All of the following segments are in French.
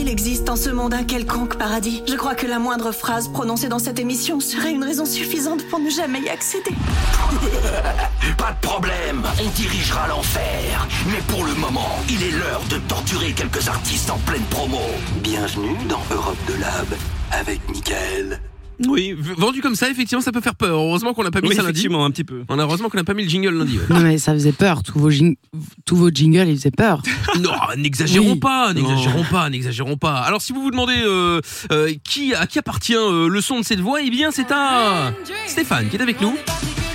qu'il existe en ce monde un quelconque paradis, je crois que la moindre phrase prononcée dans cette émission serait une raison suffisante pour ne jamais y accéder. Pas de problème, on dirigera l'enfer. Mais pour le moment, il est l'heure de torturer quelques artistes en pleine promo. Bienvenue dans Europe de Lab avec Mickaël. Oui, vendu comme ça, effectivement, ça peut faire peur. Heureusement qu'on n'a pas mis ça lundi. Effectivement, un petit peu. Heureusement qu'on n'a pas mis le jingle lundi. Ouais. Non, mais ça faisait peur. Tous vos jingles, ils faisaient peur. Non, n'exagérons pas. Alors, si vous vous demandez à qui appartient le son de cette voix, eh bien, c'est à Stéphane qui est avec nous.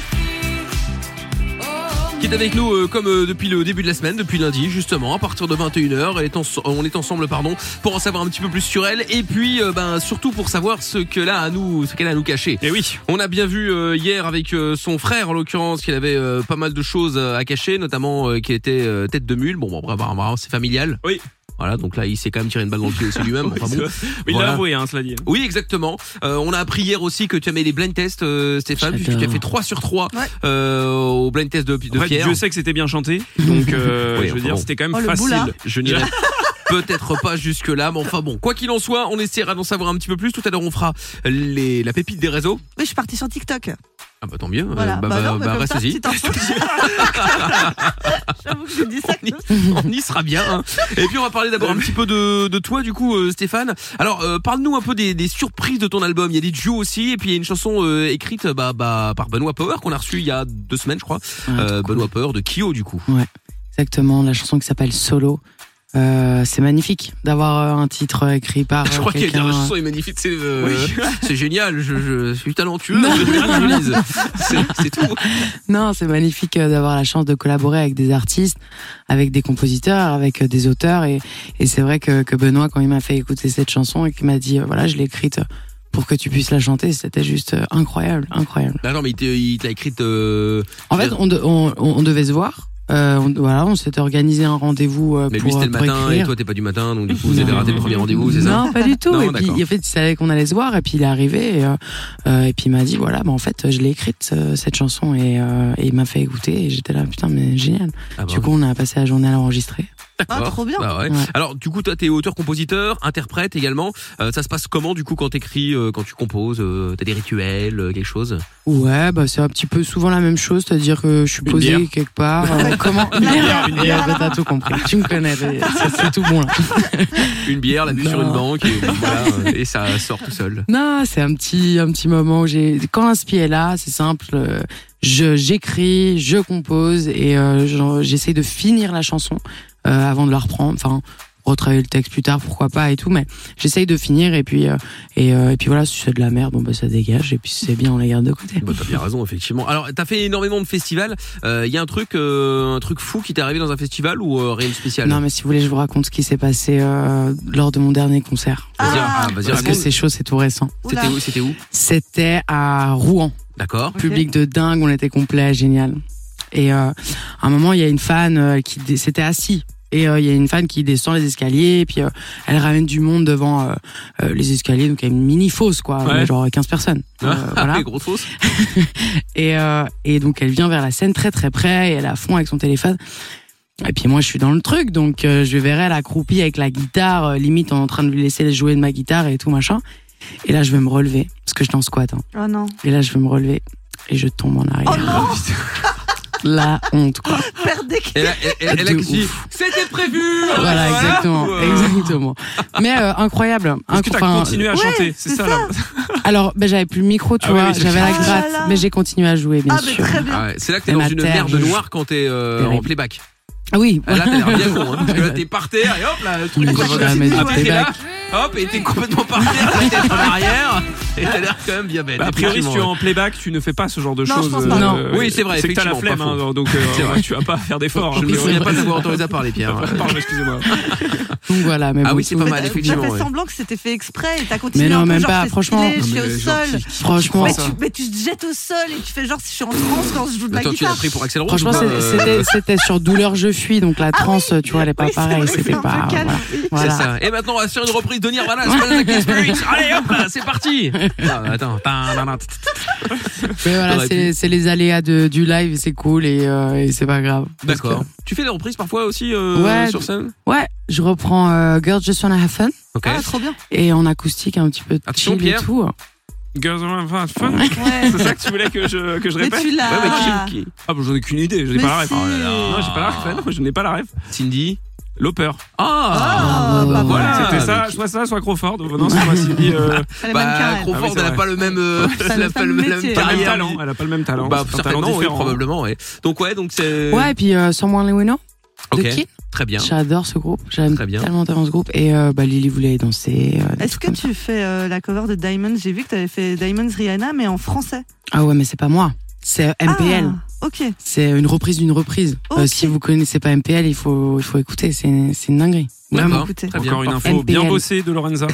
Qui est avec nous comme depuis le début de la semaine, depuis lundi justement, à partir de 21h. On est ensemble pour en savoir un petit peu plus sur elle et puis surtout pour savoir ce qu'elle a à nous cacher. Et oui. On a bien vu hier avec son frère en l'occurrence qu'il avait pas mal de choses à cacher, notamment qu'il était tête de mule. Bon, apparemment c'est familial. Oui. Voilà, donc là, il s'est quand même tiré une balle dans le pied aussi lui-même. Oui, enfin bon. Mais il l'a avoué, cela dit. Oui, exactement. On a appris hier aussi que tu as mis les blind tests, Stéphane, puisque tu as fait 3 sur 3 au blind test de Pierre. Je sais que c'était bien chanté, donc je veux dire, c'était quand même facile. Je n'irai peut-être pas jusque là, mais enfin bon, quoi qu'il en soit, on essaiera d'en savoir un petit peu plus. Tout à l'heure, on fera la pépite des réseaux. Oui, je suis partie sur TikTok. Ah bah tant mieux. Voilà. Reste-y. J'avoue que je dis ça. On y sera bien. Hein. Et puis on va parler d'abord un petit peu de toi du coup, Stéphane. Alors parle-nous un peu des surprises de ton album. Il y a des duos aussi, et puis il y a une chanson écrite par Benoît Power qu'on a reçu il y a 2 semaines, je crois. Benoît Power de Kyo du coup. Ouais, exactement. La chanson qui s'appelle Solo. C'est magnifique d'avoir un titre écrit par je crois quelqu'un. que la chanson est magnifique, c'est génial, je suis talentueux, je lise. C'est tout. Non, c'est magnifique d'avoir la chance de collaborer avec des artistes, avec des compositeurs, avec des auteurs et c'est vrai que Benoît, quand il m'a fait écouter cette chanson et qu'il m'a dit voilà, je l'ai écrite pour que tu puisses la chanter, c'était juste incroyable. Ah non, mais il t'a écrite en fait, on devait se voir. On s'était organisé un rendez-vous mais pour lui c'était le matin écrire. Et toi t'es pas du matin, donc du coup vous avez raté le premier rendez-vous, c'est ça? Non, pas du tout. Non, et puis en fait il savait qu'on allait se voir et puis il est arrivé et puis il m'a dit voilà, en fait je l'ai écrite cette chanson et il m'a fait écouter et j'étais là putain mais génial. Du coup on a passé la journée à l'enregistrer. Ah, trop bien. Bah ouais. Ouais. Alors du coup toi t'es auteur-compositeur, interprète également. Ça se passe comment du coup quand t'écris, quand tu composes? T'as des rituels, quelque chose? Ouais, c'est un petit peu souvent la même chose, c'est-à-dire que je suis posé quelque part. Comment? Une bière, t'as tout compris. Tu me connais, c'est tout bon là. Une bière, la vue sur une banque et ça sort tout seul. Non, c'est un petit moment où quand l'inspi est là, c'est simple. J'écris, je compose et j'essaie de finir la chanson avant de la reprendre. Enfin, retravailler le texte plus tard, pourquoi pas et tout, mais j'essaye de finir et puis voilà, si c'est de la merde, ça dégage et puis si c'est bien, on la garde de côté. T'as bien raison, effectivement. Alors, t'as fait énormément de festivals. Il y a un truc fou qui t'est arrivé dans un festival ou rien de spécial? Non, mais si vous voulez, je vous raconte ce qui s'est passé lors de mon dernier concert. Vas-y, parce que c'est chaud, c'est tout récent. C'était où? C'était à Rouen. D'accord. Okay. Public de dingue, on était complet, génial. Et à un moment, il y a une fan qui s'était assis. Et il y a une fan qui descend les escaliers, et puis elle ramène du monde devant les escaliers, donc il y a une mini fosse, quoi, genre 15 personnes. Voilà. Grosse fosse. et donc elle vient vers la scène très très près, et elle est à fond avec son téléphone. Et puis moi je suis dans le truc, donc je verrai elle accroupie avec la guitare, limite en train de lui laisser jouer de ma guitare et tout machin. Et là je vais me relever, parce que je suis en squat. Oh non. Et là je vais me relever, et je tombe en arrière. Oh non. La honte, quoi. Elle a dit, c'était prévu. Voilà, exactement. Mais incroyable. Est-ce que t'as continué à chanter? C'est ça. Là. Alors, j'avais plus le micro, tu vois, j'avais la gratte, mais j'ai continué à jouer, bien sûr. Très bien. C'est là que t'es dans une merde noire quand t'es en playback. Ah oui. Là, t'as l'air bien con, parce que là, t'es par terre, et hop, là, le truc, hop, et t'es complètement par terre, la tête en arrière, et t'as l'air quand même bien bête. A priori, si tu es en playback, tu ne fais pas ce genre de choses. Non. Oui, c'est vrai, c'est que t'as la flemme, donc tu vas pas faire d'efforts. Je ne me souviens pas d'avoir autorisé à parler, Pierre. Pardon, excusez-moi. Donc voilà, mais ah oui, c'est pas mal, effectivement. Tu as fait semblant que c'était fait exprès, et t'as continué. Mais non, même genre, pas, franchement. Je suis au sol. Franchement. Mais tu te jettes au sol, et tu fais genre, si je suis en transe quand je joue de la guitare. Attends, tu l'as pris pour Axel Rose? Franchement, c'était sur Douleur Je Fuis, donc la transe, tu vois, elle est pas pareille, c'était pas. C'est ça. Et maintenant, on va se faire une reprise de Nirvana, Smells Like Spirit. Allez hop là, c'est parti. Attends. Mais voilà, c'est les aléas du live, c'est cool et c'est pas grave. D'accord. Tu fais des reprises parfois aussi sur scène? Ouais, je reprends Girls Just Wanna Have Fun. Ok. Ah, trop bien. Et en acoustique un petit peu de Attention, chill Pierre. et tout. Girls Wanna Have Fun. Ouais. C'est ça que tu voulais que je Mais répète? tu l'as. Ouais, mais qui Ah, bah, j'en ai qu'une idée, je n'ai Mais pas la ref. si. Oh là là. Non, j'ai pas la ref. Non, je n'ai pas la ref. Cindy. Lauper. Ah, bah voilà. C'était ça, soit Crawford. Non, c'est pas Cindy. Elle a le même carré. Crawford, Ah oui, c'est elle a vrai. pas le même, Elle a pas le même métier. Pas le même carrière. talent. Elle a pas le même talent. Bah, C'est un talent certainement, oui, différent. probablement, ouais. Donc, c'est. Ouais, et puis Someone We Know de Ok. Kin. Très bien. J'adore ce groupe. J'aime Très bien. tellement ce groupe. Et Lily voulait danser. des Est-ce trucs que comme ça. tu fais la cover de Diamonds? J'ai vu que tu avais fait Diamonds Rihanna, mais en français. Ah ouais, mais c'est pas moi. C'est MPL. Ah, ok. C'est une reprise d'une reprise. Ok. Si vous connaissez pas MPL, il faut écouter. C'est une dinguerie. D'accord. Vraiment. Écoutez. Très bien. Encore une info MPL. bien bossée de Lorenza.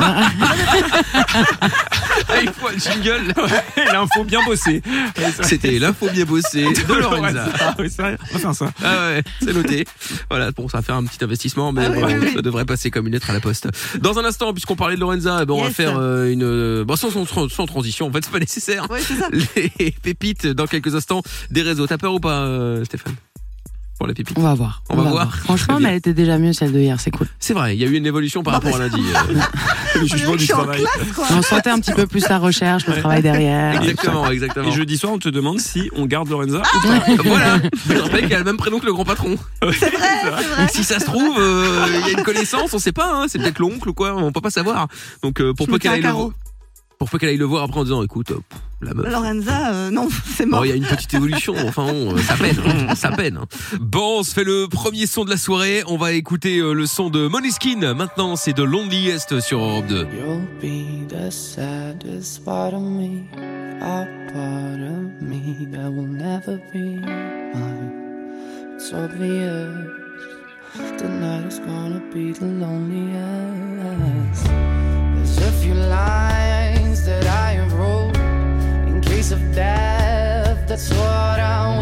Il faut un jingle. L'info bien bossée. C'était l'info bien bossée de Lorenza. Ah oui, c'est vrai. On va faire ça. Ah ouais, c'est noté. Voilà, bon, ça va faire un petit investissement, mais Ah oui, bon, oui. ça devrait passer comme une lettre à la poste. Dans un instant, puisqu'on parlait de Lorenza, on va Yes. faire sans transition. En fait, c'est pas nécessaire. Ouais, c'est ça. Les pépites dans quelques instants des réseaux. T'as peur ou pas, Stéphane? Pour la pépite. On va voir. On va voir. Franchement, Très bien. mais elle était déjà mieux celle de hier. C'est cool. C'est vrai, il y a eu une évolution par rapport à lundi. Le jugement Je du suis en travail. classe, quoi. On sentait un petit peu plus la recherche, le travail derrière. Exactement. Et jeudi soir, on te demande si on garde Lorenza. Voilà. Je te rappelle qu'elle a le même prénom que le grand patron. C'est vrai. Si ça se trouve, il y a une connaissance, on sait pas, hein, c'est peut-être l'oncle ou quoi, on peut pas savoir. Donc pour Je peu me qu'elle tiens aille à le carreau. voir. Pour peu qu'elle aille le voir après en disant écoute, la meuf. Lorenza, non, c'est mort. Bon, il y a une petite évolution, enfin bon, ça peine. Hein. Bon, on se fait le premier son de la soirée, on va écouter le son de Måneskin. Maintenant, c'est de Loneliest sur Europe 2. You'll be the saddest part of me, a part of me that will never be mine. It's obvious tonight is gonna be the loneliest. There's a few lines that I have wrote in case of death. That's what I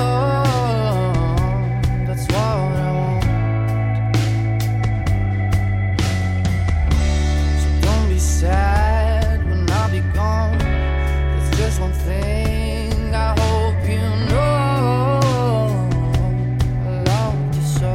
want. That's what I want. So don't be sad when I'll be gone. There's just one thing I hope you know. I love you so.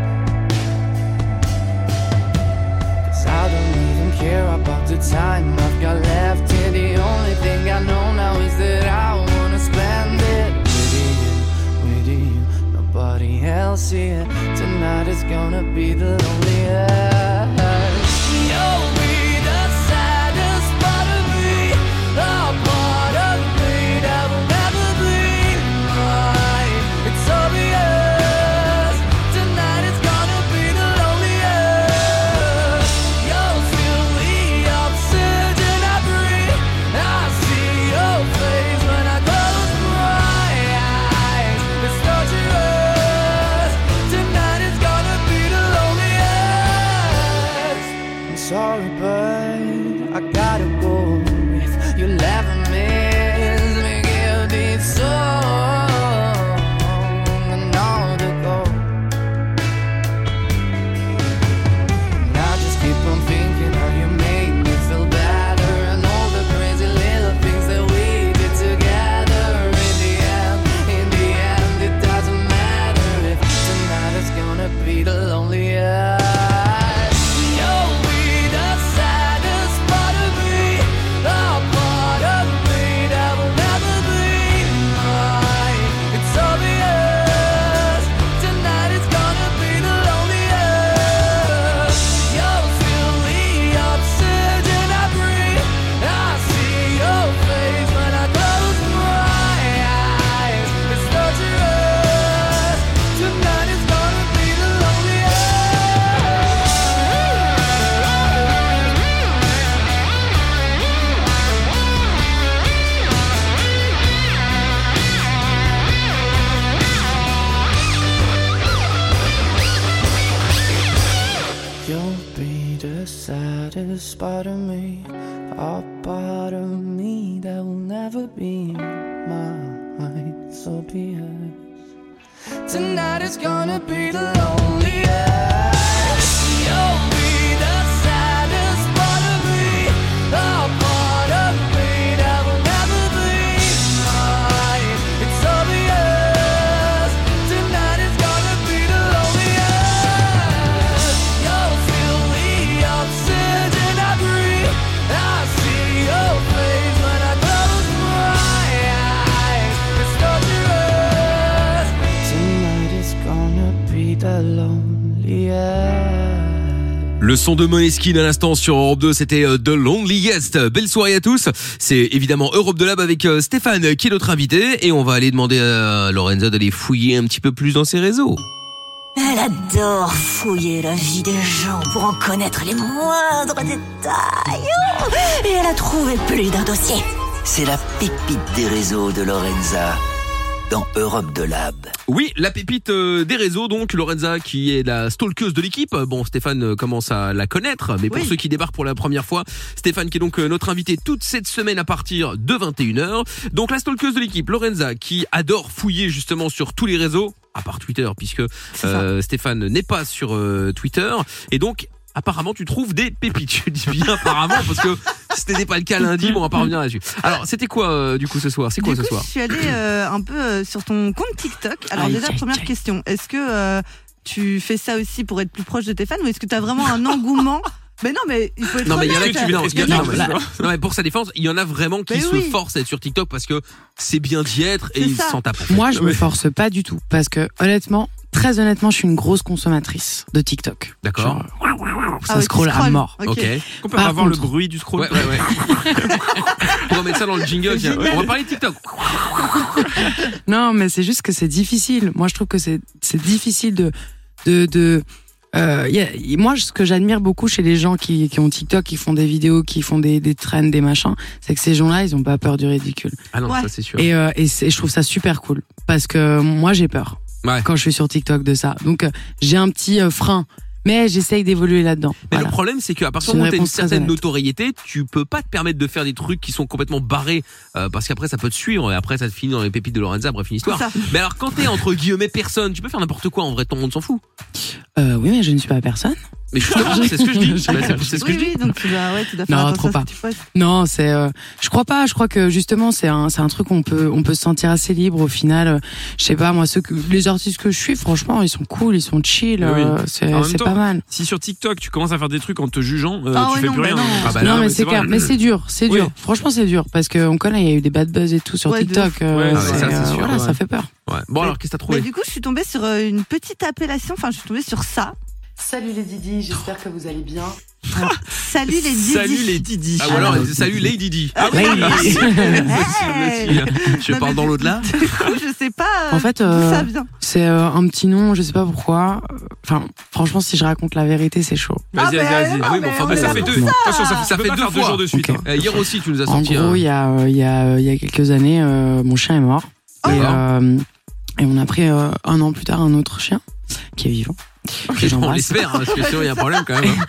'Cause I don't even care about the time I've got left here. The only thing I know now is that I wanna spend it with you, nobody else here. Tonight is gonna be the loneliest. You'll be the saddest part of me, a part of me that will never be mine. It's obvious, tonight is gonna be the loneliest. You'll feel the oxygen I breathe. I see your face when I close my eyes. It's torturous, tonight is gonna be the loneliest. I'm sorry, but I gotta go. If you'll ever miss me, give this song another go. And I just keep on thinking how you made me feel better, and all the crazy little things that we did together. In the end, it doesn't matter if tonight is gonna be the loneliest. You'll be the saddest part of me, a part of me that will never be mine. It's obvious, tonight is gonna be the loneliest. You'll feel the oxygen I breathe. I see your face when I close my eyes. It's torturous, tonight is gonna be the loneliest. You'll be the saddest part of me, a part of me that will never be mine. So be it. Tonight is gonna be the loneliest. You'll be the saddest Le son de Måneskin à l'instant sur Europe 2, c'était The Loneliest. Belle soirée à tous. C'est évidemment Europe de Lab avec Stéphane qui est notre invité et on va aller demander à Lorenza d'aller fouiller un petit peu plus dans ses réseaux. Elle adore fouiller la vie des gens pour en connaître les moindres détails. Et elle a trouvé plus d'un dossier. C'est la pépite des réseaux de Lorenza dans Europe de Lab. Oui, la pépite des réseaux, donc Lorenza qui est la stalkeuse de l'équipe. Bon, Stéphane commence à la connaître, mais pour ceux qui débarquent pour la première fois, Stéphane qui est donc notre invité toute cette semaine à partir de 21h. Donc la stalkeuse de l'équipe, Lorenza, qui adore fouiller justement sur tous les réseaux, à part Twitter, puisque Stéphane n'est pas sur Twitter, et donc apparemment tu trouves des pépites. Je dis bien apparemment parce que ce n'était pas le cas lundi, bon on va pas revenir là-dessus. Alors c'était quoi du coup ce soir ? C'est quoi ce soir ? Je suis allée un peu sur ton compte TikTok. Alors déjà première question, est-ce que tu fais ça aussi pour être plus proche de tes fans ou est-ce que tu as vraiment un engouement ? Mais non, mais il faut être non, mais il y en a honnête. non, mais pour sa défense, il y en a vraiment qui se forcent à être sur TikTok parce que c'est bien d'y être et ils s'en tapent. Moi, je me force pas du tout parce que honnêtement, très honnêtement, je suis une grosse consommatrice de TikTok. D'accord. Ça scrolle à mort. Ok. On peut avoir le bruit du scroll. Ouais. On va mettre ça dans le jingle. On va parler de TikTok. Non, mais c'est juste que c'est difficile. Moi, je trouve que c'est difficile moi, ce que j'admire beaucoup chez les gens qui ont TikTok, qui font des vidéos, qui font des trends, des machins, c'est que ces gens-là, ils ont pas peur du ridicule. Ah non, ça c'est sûr. Et je trouve ça super cool parce que moi, j'ai peur quand je suis sur TikTok de ça. Donc, j'ai un petit frein. Mais j'essaye d'évoluer là-dedans. Mais le problème, c'est qu'à partir du moment où tu as une certaine notoriété, tu peux pas te permettre de faire des trucs qui sont complètement barrés, parce qu'après ça peut te suivre et après ça te finit dans les pépites de Lorenza, bref, une histoire. Mais alors quand t'es entre guillemets personne, tu peux faire n'importe quoi en vrai, tout le monde s'en fout. Oui, mais je ne suis pas personne. Mais justement, c'est ce que je dis. C'est ce que je dis. Oui, donc tu dois faire non, attention trop pas. à ce que tu fais. Non, c'est. Je crois pas. Je crois que justement, c'est un truc où on peut se sentir assez libre au final. Je sais pas, moi, les artistes que je suis, franchement, ils sont cool, ils sont chill. C'est pas mal. Si sur TikTok tu commences à faire des trucs en te jugeant, tu fais plus rien. Non, mais c'est clair. Mais c'est dur, c'est dur. Franchement, c'est dur parce qu'on connaît, il y a eu des bad buzz et tout sur TikTok. Voilà, ça fait peur. Bon, alors qu'est-ce que t'as trouvé ? Du coup, je suis tombée sur une petite appellation. Enfin, je suis tombée sur ça. Salut les Didi, j'espère que vous allez bien. Salut les Didi. Salut les Didi. Ah ou alors salut les Didi. Je parle dans l'au-delà. Je sais pas en fait, d'où ça vient. C'est un petit nom, je sais pas pourquoi. Enfin, franchement, si je raconte la vérité, c'est chaud. Vas-y. Ah oui, mais enfin, ça fait deux. Attention, ça fait 2 jours de suite. Okay. Hier aussi, tu nous as en sorti. En gros, il y a quelques années, mon chien est mort. Et on a pris un an plus tard un autre chien qui est vivant. On l'espère, parce que sinon il y a un problème quand même.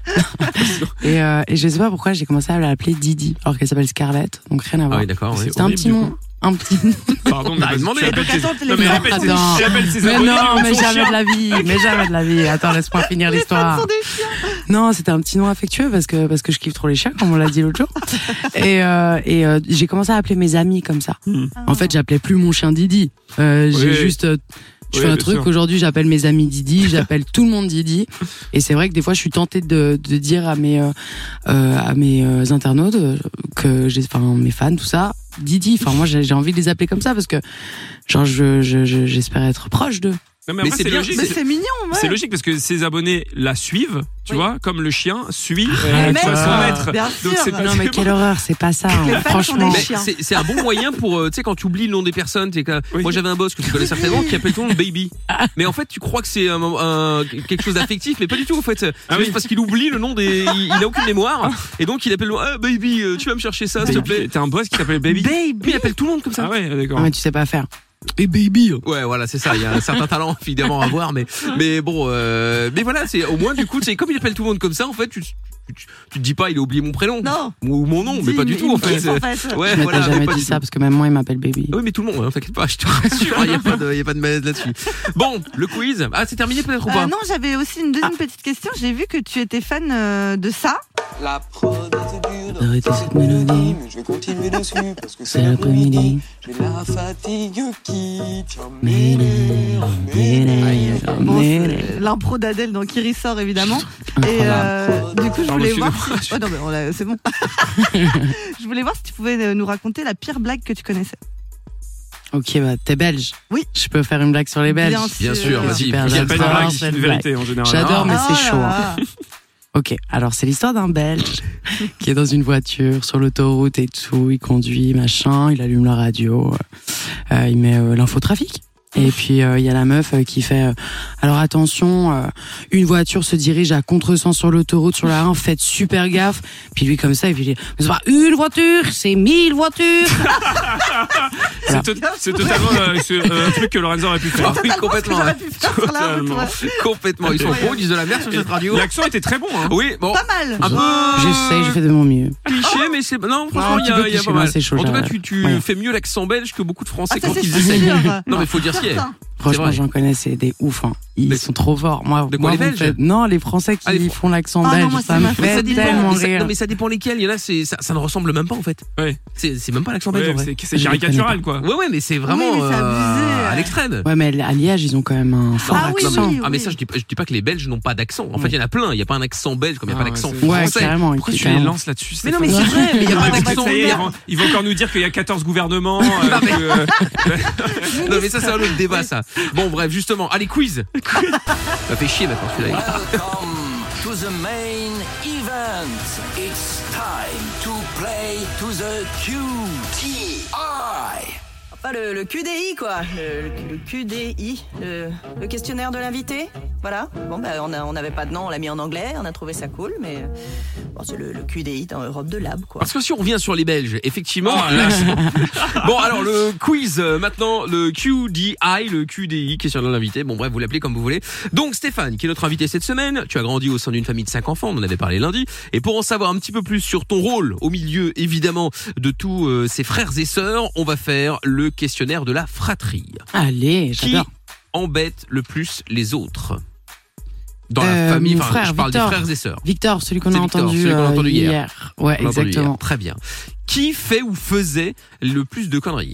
Et je sais pas pourquoi j'ai commencé à l'appeler Didi, alors qu'elle s'appelle Scarlett, donc rien à voir. Ah oui, d'accord. C'était un petit nom. Pardon, mais demandé. Répète ses mais non, mais jamais de la vie. Attends, laisse-moi finir l'histoire. Non, c'était un petit nom affectueux parce que je kiffe trop les chiens, comme on l'a dit l'autre jour. Et j'ai commencé à appeler mes amis comme ça. En fait, j'appelais plus mon chien Didi. J'ai juste je fais un truc, aujourd'hui j'appelle mes amis Didi, j'appelle tout le monde Didi. Et c'est vrai que des fois je suis tentée de dire à mes internautes mes fans, tout ça, Didi. Enfin moi j'ai envie de les appeler comme ça parce que genre j'espère être proche d'eux. Mais c'est logique. Mais c'est mignon, ouais. C'est logique parce que ses abonnés la suivent, tu vois, comme le chien suit son maître. Bien sûr. Non mais quelle horreur, c'est pas ça. Franchement, c'est un bon moyen pour tu sais quand tu oublies le nom des personnes. Moi j'avais un boss que tu connais certainement qui appelle tout le monde Baby. Mais en fait tu crois que c'est quelque chose d'affectif, mais pas du tout en fait. C'est juste parce qu'il oublie le nom il a aucune mémoire et donc il appelle Baby, tu vas me chercher ça s'il te plaît. T'as un boss qui s'appelle Baby. Il appelle tout le monde comme ça. Ah ouais, d'accord. Mais tu sais pas faire. Et Baby. Ouais, voilà, c'est ça. Il y a un certain talent évidemment à voir, mais bon, mais voilà, c'est au moins du coup, c'est comme il appelle tout le monde comme ça, en fait, tu te dis pas, il a oublié mon prénom ou mon nom, mais pas du tout en fait. Ouais, je m'étais jamais dit ça parce que même moi il m'appelle Baby. Oui, mais tout le monde, t'inquiète pas, je te rassure, il y a pas de malaise là-dessus. Bon, le quiz. Ah, c'est terminé peut-être ou pas? Non, j'avais aussi une deuxième petite question. J'ai vu que tu étais fan de ça. La prod était dure de arrêtez cette mélodie, mais je vais continuer dessus parce que c'est l'après-midi. J'ai la fatigue qui tient l'impro d'Adèle dans Qui ressort évidemment. Et du coup je voulais voir si... non mais c'est bon. Je voulais voir si tu pouvais nous raconter la pire blague que tu connaissais. Ok, bah t'es belge. Oui. Je peux faire une blague sur les Belges. Bien sûr, vas-y. Il n'y a pas de blague, c'est une vérité en général. J'adore, mais c'est chaud. Ok, alors c'est l'histoire d'un Belge qui est dans une voiture sur l'autoroute et tout, il conduit, machin, il allume la radio, il met l'infotrafic. Et puis il y a la meuf qui fait alors attention, une voiture se dirige à contresens sur l'autoroute sur la 1, faites super gaffe. Puis lui comme ça et puis il dit mais c'est pas une voiture, c'est 1000 voitures. C'est totalement un truc que Lorenzo aurait pu faire. Oui, complètement. Totalement. Complètement. Ils sont bons, ils disent de la merde sur cette radio. L'accent était très bon. Hein. Oui, bon. Pas mal. Un peu. J'essaye, je fais de mon mieux. Cliché, mais c'est non, franchement, un petit peu il y a cliché, pas mal. c'est chaud, En tout cas, j'arrête. tu Ouais. fais mieux l'accent belge que beaucoup de Français Ah, ça, quand c'est ils sûr. essayent. Non, mais faut dire ce qu'il y a. Certain. Franchement, vrai. j'en connais, c'est des ouf. Hein. Ils Mais- sont trop forts. Moi, De quoi, les vous me Belges faites- Non, les Français qui Ah, les font l'accent Ah, non, belge, moi, ça c'est me ma- fait ça dépend. tellement Mais ça, rire. non, mais ça dépend lesquels. Il y en a, ça ne ressemble même pas en fait. Ouais. C'est même pas l'accent belge en vrai. C'est caricatural quoi. Ouais, mais c'est vraiment Oui, mais c'est abusé. à l'extrême. Ouais, mais à Liège, ils ont quand même un fort Ah oui, accent. oui. Ah mais ça je dis pas que les Belges n'ont pas d'accent. En fait il y en a plein. Il y a pas un accent belge comme il y a pas Ah, d'accent ouais, c'est- Ouais, français. carrément. Pourquoi tu les carrément. lances là-dessus Mais non mais c'est Stéphane vrai. Mais il y a pas Ah, d'accent. Ça y est, belge. ils vont encore nous dire qu'il y a 14 gouvernements. Non mais ça c'est un autre débat ça. Bon bref justement. Allez quiz. Ça fait chier maintenant celui-là. Welcome to the main event. It's time to play to the QTI. Enfin, le QDI, quoi. Le QDI, le questionnaire de l'invité. Voilà. Bon, bah, on n'avait pas de nom, on l'a mis en anglais, on a trouvé ça cool, mais bon, c'est le QDI dans Europe de Lab, quoi. Parce que si on revient sur les Belges, effectivement. Là, bon alors le quiz maintenant, le QDI, le QDI, question de l'invité. Bon bref, vous l'appelez comme vous voulez. Donc Stéphane, qui est notre invité cette semaine, tu as grandi au sein d'une famille de 5 enfants, on en avait parlé lundi. Et pour en savoir un petit peu plus sur ton rôle au milieu, évidemment, de tous ses frères et sœurs, on va faire le questionnaire de la fratrie. Allez, Qui j'adore. embête le plus les autres dans la Euh, famille? mon Enfin, frère, je parle Victor. des frères et sœurs. Victor, celui qu'on C'est a Victor, entendu, celui qu'on a entendu hier. Ouais, On l'a entendu exactement. hier. Très bien. Qui fait ou faisait le plus de conneries?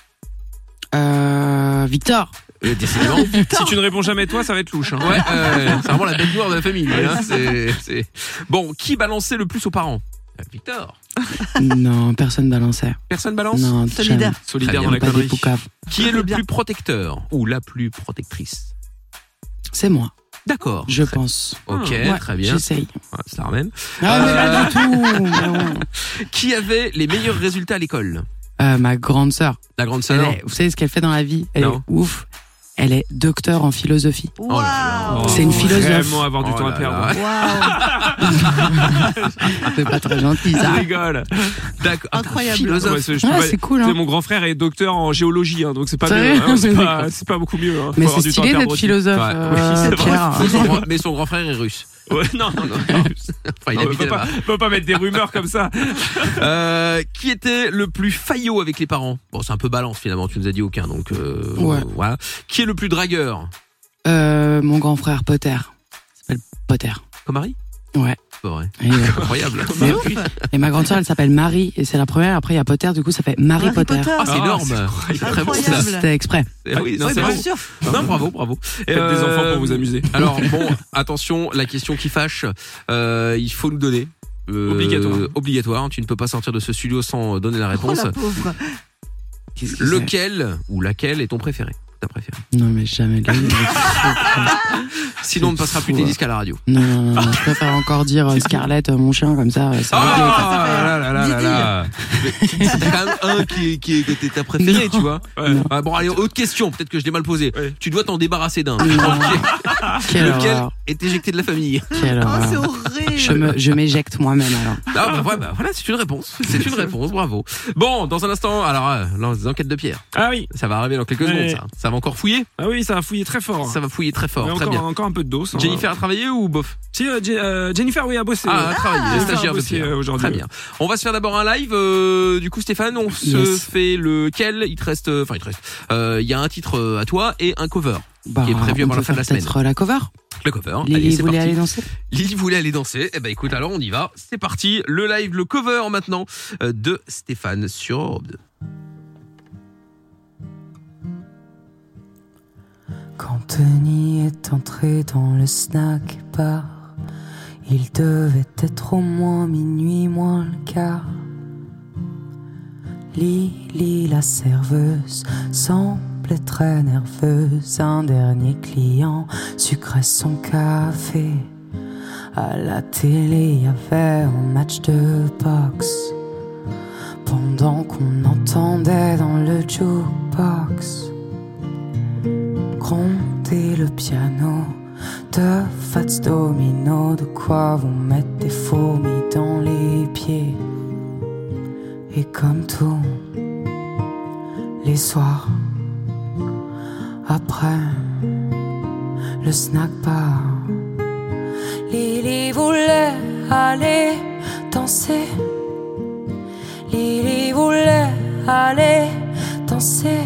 Victor. Décidément. Si tu ne réponds jamais toi, ça va être louche. Hein. Ouais, c'est vraiment la bête noire de la famille. Hein. C'est... Bon, qui balançait le plus aux parents? Victor. Non, personne balançait. Personne balance? Non, Solidaire. Très Solidaire bien. dans la Pas des connerie. poucaves. Qui est le Bien. plus protecteur ou la plus protectrice? C'est moi, D'accord. je pense. Ok, Ouais, très bien. J'essaye. Ouais, ça ramène. Ah, mais pas du tout. Mais bon. Qui avait les meilleurs résultats à l'école? Ma grande sœur. La grande Elle sœur? est- vous savez ce qu'elle fait dans la vie? Elle Non. est ouf. Elle est docteur en philosophie. Oh là là. Waouh. C'est une philosophe. Vraiment avoir du Oh temps à là perdre. là. Waouh. C'est pas très gentil, Ça ça. rigole. D'accord. Ah, Incroyable. philosophe. Ouais, je peux Ouais, pas- c'est cool, tu sais, hein. mon grand frère est docteur en géologie, hein, donc c'est pas Sérieux mieux. Hein, D'accord. c'est pas beaucoup mieux. Hein. Faut Mais avoir c'est du temps à stylé perdre d'être aussi. philosophe, Ouais. Oui, c'est vrai. Pierre. Mais son grand frère est russe. Ouais, non, non, non. Enfin, il Non, habitait faut pas, là-bas. faut pas mettre des rumeurs comme ça. Qui était le plus faillot avec les parents? Bon, c'est un peu balance finalement, tu nous as dit aucun, donc Ouais. voilà. Qui est le plus dragueur? Mon grand frère Potter. Il s'appelle Potter. Comme Marie? Ouais. C'est pas vrai. Et, Incroyable. mais- et ma grande sœur, elle s'appelle Marie, et c'est la première. Après, il y a Potter, du coup, ça fait Marie Harry Potter. Potter. Ah, c'est Ah, énorme. c'est C'est très bon ça. incroyable. C'était exprès. Oui, non, Oui, c'est bien bon. sûr. Non, bravo, bravo. Et, Faites des enfants pour vous amuser. Alors bon, attention, la question qui fâche, il faut nous donner. Obligatoire. Tu ne peux pas sortir de ce studio sans donner la Oh, réponse. la pauvre. Qu'est-ce que Lequel ou laquelle est ton préféré? Ta préférée. c'est Non, mais jamais de la vie. Sinon, on ne passera plus tes disques à la radio. Non, non, non, je préfère encore dire Scarlett, mon chien, comme ça. Ça Ah réglé, quoi. là là là là là. Mais t'as quand même un qui est ta préférée, tu vois. Ouais. Ah, bon, allez, autre question. Peut-être que je l'ai mal posée. Ouais. Tu dois t'en débarrasser d'un. Non. Quelle Lequel horreur. est éjecté de la famille? Quelle Oh, c'est horreur. horrible. Je m'éjecte moi-même alors. Ah bah, ouais, bah voilà, c'est une réponse. C'est une réponse, bravo. Bon, dans un instant, alors l'enquête de Pierre. Ah oui. Ça va arriver dans quelques Ouais. secondes, ça. Ça va encore fouiller? Ah oui, ça va fouiller très fort. Ça va fouiller très fort, Mais très encore, bien. encore un peu de dose. hein. Jennifer a travaillé ou bof? Si, Jennifer, oui, a bossé. Ah, a travaillé, Jennifer stagiaire a de bossé, Pierre. aujourd'hui. Très bien. On va se faire d'abord un live. Du coup, Stéphane, on se Yes. fait lequel? Il te reste. Il y a un titre à toi et un cover Bah, qui est prévu on avant la peut fin de la faire semaine. peut-être la cover. Le cover. Lily Allez, c'est voulait parti. aller danser. Lily voulait aller danser. Eh ben écoute, alors on y va. C'est parti. Le live, le cover maintenant de Stéphane sur Europe 2. Quand Tony est entré dans le snack bar, il devait être au moins minuit moins le quart. Lily, la serveuse, semblait très nerveuse. Un dernier client sucrait son café À la télé, y avait un match de boxe. Pendant qu'on entendait dans le jukebox gronder le piano de Fats Domino, de quoi vous mettre des fourmis dans les pieds. Et comme tous les soirs, après le snack bar, Lily voulait aller danser. Lily voulait aller danser.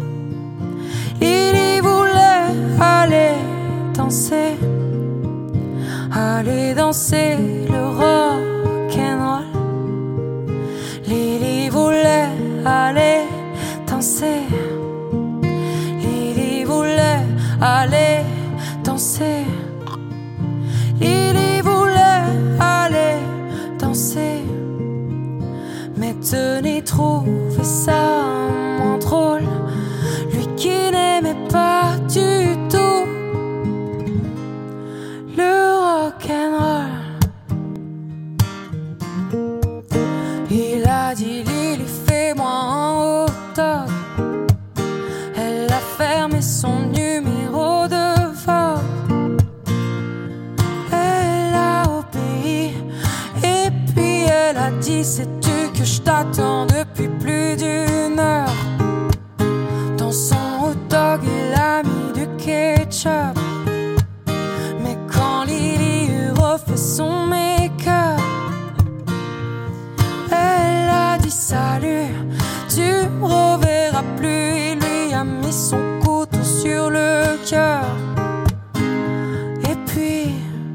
Lily voulait aller danser. Aller danser le rock'n'roll. Lily voulait aller danser. Lily voulait aller danser. Lily voulait aller danser. Mais tenez, trouvez ça moins drôle. Lui qui n'aimait pas du tout le rock'n'roll. Il a dit Lily, fais-moi un hot dog. Elle a fermé son numéro de vogue. Elle a obéi et puis elle a dit sais-tu que je t'attends depuis plus d'une heure. Dans son hot dog il a mis du ketchup. Mais quand Lily eut refait son make-up, elle a dit salut, tu me reverras plus. Il lui a mis son couteau sur le cœur. Et puis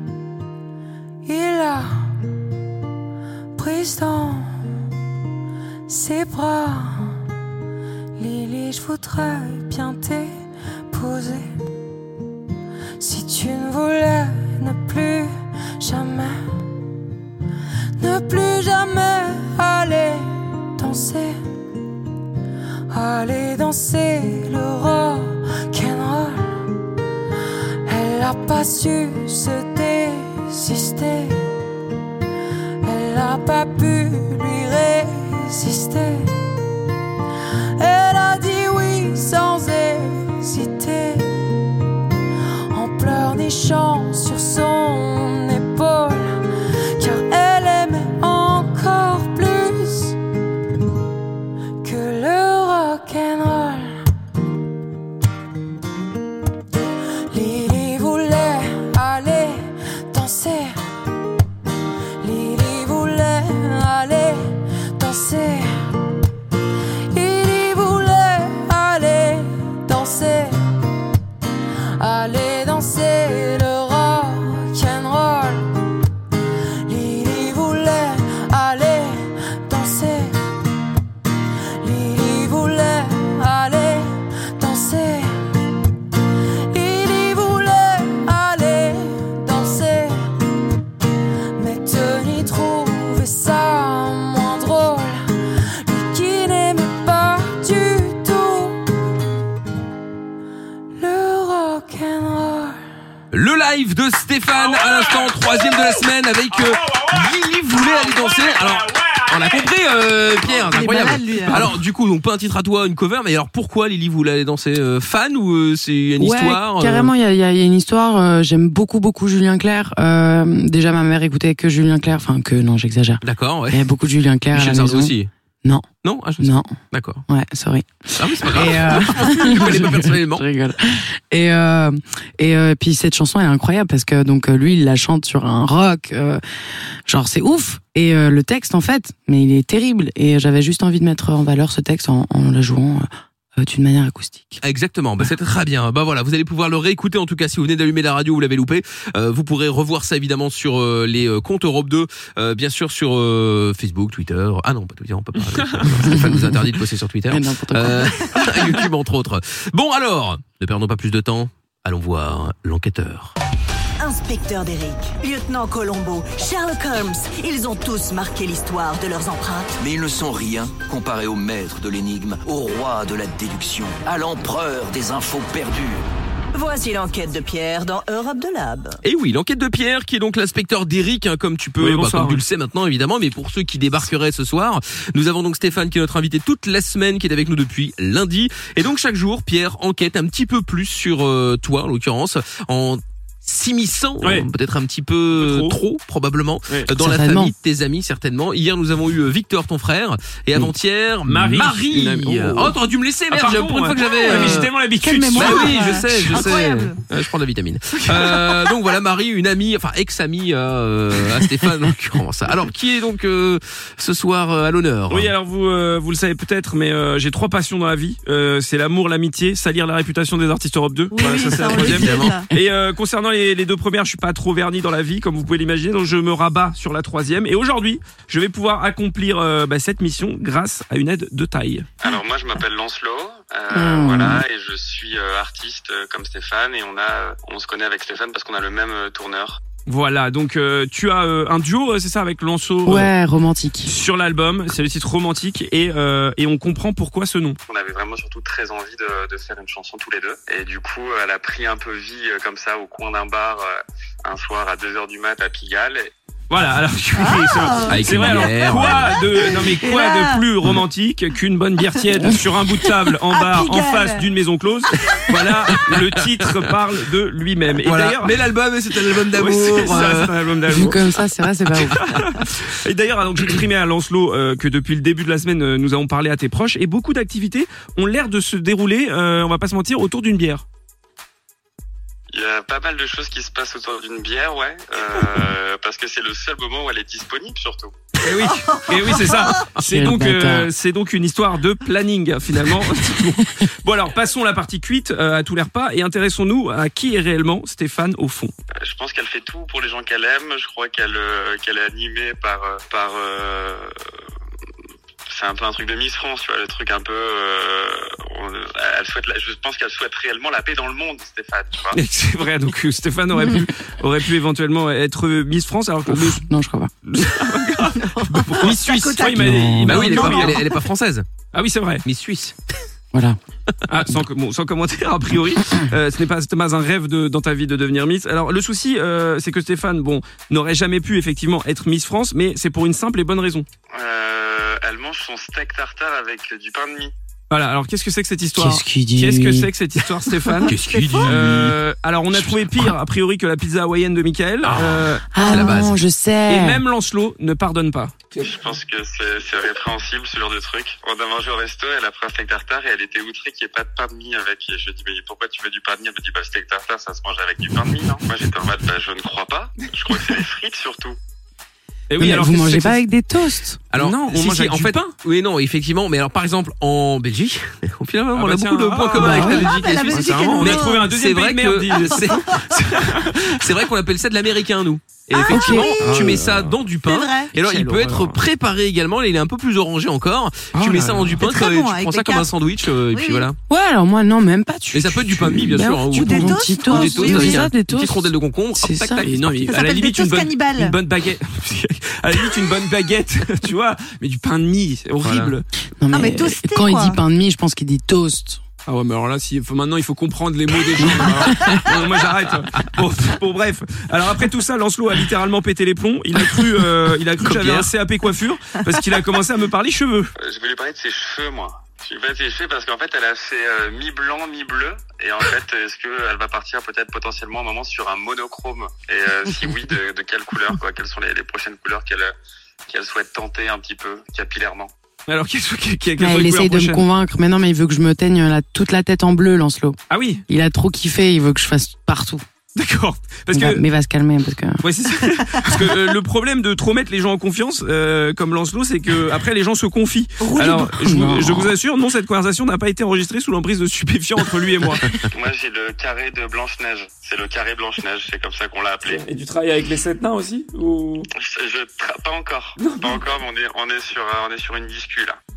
il a prise dans ses bras. Lily, je voudrais bien t'épouser. Si tu ne voulais ne plus jamais aller danser. Aller danser le rock'n'roll. Elle a pas su se désister. Elle a pas pu lui résister. Elle a dit oui sans hésiter. En pleurnichant sur son épaule. Car elle aimait encore plus que le rock'n'roll. Lily voulait aller danser. Lily voulait aller danser. Lily voulait aller danser. Aller danser le rock'n'roll. Lily voulait aller danser. Lily voulait aller danser. Lily voulait aller danser. Mais Tony trouvait ça moins drôle. Lui qui n'aimait pas du tout le rock'n'roll. Le live de Stéphane à l'instant, 3e de la semaine avec Lily voulait aller danser. Alors on a compris Pierre, c'est incroyable. malade, lui, hein. Alors du coup, donc pas un titre à toi, une cover, mais alors pourquoi Lily voulait aller danser? Fan ou c'est une histoire? Carrément, il y a une histoire. J'aime beaucoup Julien Clerc. Déjà ma mère écoutait que Julien Clerc, enfin que non, j'exagère. D'accord, ouais. Il y a beaucoup de Julien Clerc à la Michel maison. Sardou aussi. Non. Non, Non. D'accord. Ouais, sorry. Ah oui, c'est pas grave. Je ne connais pas personnellement. Je rigole. Et puis cette chanson elle est incroyable parce que donc lui il la chante sur un rock, genre c'est ouf. Et le texte en fait, mais il est terrible. Et j'avais juste envie de mettre en valeur ce texte en la jouant d'une manière acoustique. Exactement, bah c'est très bien. Bah voilà, vous allez pouvoir le réécouter en tout cas si vous venez d'allumer la radio, vous l'avez loupé. Vous pourrez revoir ça évidemment sur les comptes Europe 2, bien sûr sur Facebook, Twitter. Ah non, pas Twitter, on peut pas. Stéphane nous interdit de poster sur Twitter. YouTube entre autres. Bon alors, ne perdons pas plus de temps, allons voir l'enquêteur. Inspecteur Derrick, lieutenant Colombo, Sherlock Holmes, ils ont tous marqué l'histoire de leurs empreintes. Mais ils ne sont rien comparé au maître de l'énigme, au roi de la déduction, à l'empereur des infos perdues. Voici l'enquête de Pierre dans Europe de Lab. Et oui, l'enquête de Pierre, qui est donc l'inspecteur d'Eric, hein, comme tu peux, comme tu le sais maintenant évidemment, mais pour ceux qui débarqueraient ce soir, nous avons donc Stéphane qui est notre invité toute la semaine, qui est avec nous depuis lundi. Et donc chaque jour, Pierre enquête un petit peu plus sur toi, en l'occurrence, en s'immisçant, peut-être un petit peu trop probablement, dans la famille de tes amis certainement. Hier nous avons eu Victor ton frère et avant-hier Marie. Oh t'aurais dû me laisser, merde, pour une fois que j'avais mais j'ai tellement l'habitude. Bah oui, je sais. Je prends de la vitamine. Donc voilà, Marie, une amie, enfin ex-amie à Stéphane en l'occurrence. Alors qui est donc ce soir à l'honneur? Oui, alors vous le savez peut-être, mais j'ai 3 passions dans la vie. C'est l'amour, l'amitié, salir la réputation des artistes Europe 2. Oui, voilà, ça c'est la troisième. Et concernant les 2 premières, je suis pas trop verni dans la vie, comme vous pouvez l'imaginer, donc je me rabats sur la 3e. Et aujourd'hui, je vais pouvoir accomplir cette mission grâce à une aide de taille. Alors moi, je m'appelle Lancelot, voilà, et je suis artiste comme Stéphane, et on se connaît avec Stéphane parce qu'on a le même tourneur. Voilà, donc tu as un duo, c'est ça, avec Lancelot. Ouais, romantique. Sur l'album, c'est le titre Romantique, et on comprend pourquoi ce nom. On avait vraiment surtout très envie de faire une chanson tous les deux, et du coup, elle a pris un peu vie comme ça au coin d'un bar un soir à 2h du mat à Pigalle. Voilà, alors c'est vrai, alors quoi de plus romantique qu'une bonne bière tiède sur un bout de table en bar en face d'une maison close. Voilà, le titre parle de lui-même. Et voilà. d'ailleurs, mais l'album, c'est un album d'amour. Ouais, c'est un album d'amour. Vu comme ça, c'est vrai, c'est pas ouf. Et d'ailleurs, donc j'ai exprimé à Lancelot que depuis le début de la semaine, nous avons parlé à tes proches, et beaucoup d'activités ont l'air de se dérouler, on va pas se mentir, autour d'une bière. Il y a pas mal de choses qui se passent autour d'une bière, ouais, parce que c'est le seul moment où elle est disponible, surtout. Et oui, c'est ça. C'est donc une histoire de planning, finalement. Bon, alors, passons la partie cuite à tous les repas et intéressons-nous à qui est réellement Stéphane au fond. Je pense qu'elle fait tout pour les gens qu'elle aime. Je crois qu'elle est animée par c'est un peu un truc de Miss France, tu vois, le truc un peu je pense qu'elle souhaite réellement la paix dans le monde, Stéphane, tu vois. C'est vrai, donc Stéphane aurait pu éventuellement être Miss France, alors que non, je crois pas. Miss Suisse. Elle est pas française. Ah oui, c'est vrai. Miss Suisse. Voilà. Ah, sans commentaire, a priori. Ce n'est pas un rêve dans ta vie de devenir Miss. Alors, le souci, c'est que Stéphane, n'aurait jamais pu effectivement être Miss France, mais c'est pour une simple et bonne raison. Elle mange son steak tartare avec du pain de mie. Voilà, alors qu'est-ce que c'est que cette histoire? Qu'est-ce qu'il dit? Qu'est-ce que c'est que cette histoire, Stéphane? Qu'est-ce qu'il dit? Alors, on a trouvé pire, a priori, que la pizza hawaïenne de Michael. À la base. Je sais. Et même Lancelot ne pardonne pas. Je pense que c'est répréhensible, ce genre de truc. On a mangé au resto, elle a pris un steak tartare et elle était outrée qu'il n'y ait pas de pain de mie avec. Et je lui ai dit, mais pourquoi tu veux du pain de mie? Elle me dit, le steak tartare, ça se mange avec du pain de mie, non? Moi, j'étais en mode, je ne crois pas. Je crois que c'est des frites, surtout. Et oui, alors vous mangez pas avec des toasts? Alors non, on mange avec du pain. Oui, non, effectivement. Mais alors, par exemple, en Belgique, finalement, on a beaucoup de points communs communs avec la Belgique et la Belgique. Suisse. On a trouvé un deuxième pays de merde. C'est vrai qu'on appelle ça de l'américain, nous. Et effectivement, tu mets ça dans du pain. Et alors, il peut être préparé également. Là, il est un peu plus orangé encore. Tu mets ça dans du pain, tu prends ça comme un sandwich, et puis voilà. Ouais, alors moi, non, même pas. Et ça peut être du pain de mie, bien sûr. Ou des toasts. Ou des toasts avec des une petite rondelle de concombre. C'est ça. Non, mais à la limite, une bonne baguette. À la limite, une bonne baguette, tu vois. Mais du pain de mie, c'est horrible. Non, mais toasté, quand il dit pain de mie, je pense qu'il dit toast. Ah ouais, mais alors là, maintenant, il faut comprendre les mots des gens. Non, moi, j'arrête. Bon, bref. Alors après tout ça, Lancelot a littéralement pété les plombs. Il a cru que j'avais un CAP coiffure parce qu'il a commencé à me parler cheveux. Je voulais parler de ses cheveux, moi. Je vais parler de ses cheveux parce qu'en fait, elle a fait mi-blanc, mi-bleu. Et en fait, est-ce qu'elle va partir peut-être potentiellement un moment sur un monochrome? Et si oui, de quelle couleur, quoi? Quelles sont les prochaines couleurs qu'elle souhaite tenter un petit peu capillairement? Alors, il essaye de me convaincre. Mais non, mais il veut que je me teigne toute la tête en bleu, Lancelot. Ah oui. Il a trop kiffé. Il veut que je fasse partout. D'accord. Mais va se calmer parce que. Ouais, c'est ça. Parce que le problème de trop mettre les gens en confiance, comme Lancelot, c'est que après les gens se confient. Alors, je vous assure, non, cette conversation n'a pas été enregistrée sous l'emprise de stupéfiants entre lui et moi. Moi, j'ai le carré de Blanche-Neige. C'est le carré Blanche-Neige, c'est comme ça qu'on l'a appelé. Et tu travailles avec les 7 nains aussi ou... Pas encore. Pas encore, mais on est sur une discu là.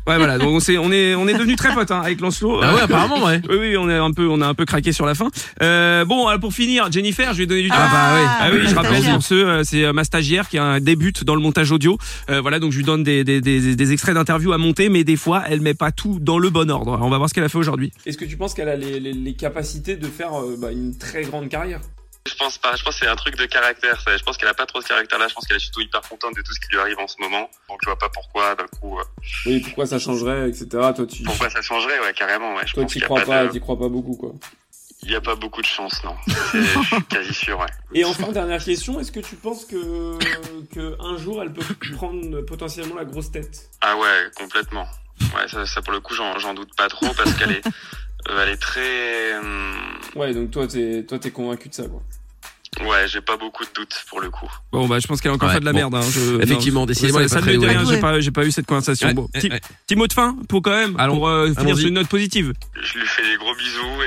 Ouais, voilà. Donc on est devenus très potes avec Lancelot. Ah ouais, apparemment, ouais. Oui, on a un peu craqué sur la fin. Bon, pour finir, Jennifer, je vais donner du temps. Ah oui, je rappelle pour ceux, c'est ma stagiaire qui débute dans le montage audio. Voilà, donc je lui donne des extraits d'interviews à monter, mais des fois, elle met pas tout dans le bon ordre. Alors, on va voir ce qu'elle a fait aujourd'hui. Est-ce que tu penses qu'elle a les capacités de faire une très grande carrière? Je pense pas. Je pense que c'est un truc de caractère. Je pense qu'elle a pas trop ce caractère-là. Je pense qu'elle est surtout hyper contente de tout ce qui lui arrive en ce moment. Donc je vois pas pourquoi d'un coup. Oui, pourquoi ça changerait, etc. Pourquoi ça changerait, ouais, carrément, ouais. Toi, t'y crois pas beaucoup, quoi. Il y a pas beaucoup de chance, non. Je suis quasi sûr, ouais. Et enfin, dernière question, est-ce que tu penses que un jour elle peut prendre potentiellement la grosse tête? Ah ouais, complètement. Ouais, ça pour le coup, j'en doute pas trop parce qu'elle est. Elle est très... Ouais, donc toi t'es convaincu de ça, quoi. Ouais, j'ai pas beaucoup de doutes pour le coup. Bon, je pense qu'elle a encore fait de la merde. Effectivement, décidément, ça ne dit rien, j'ai pas eu cette conversation. Ouais, bon, petit mot de fin, pour finir sur une note positive. Je lui fais des gros bisous